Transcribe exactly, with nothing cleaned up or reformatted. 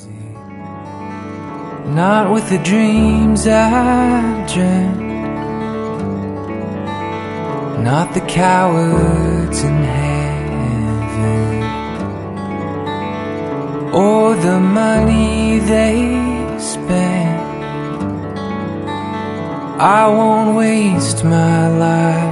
not with the dreams I've dreamt, not the cowards in heaven, or the money they spend. I won't waste my life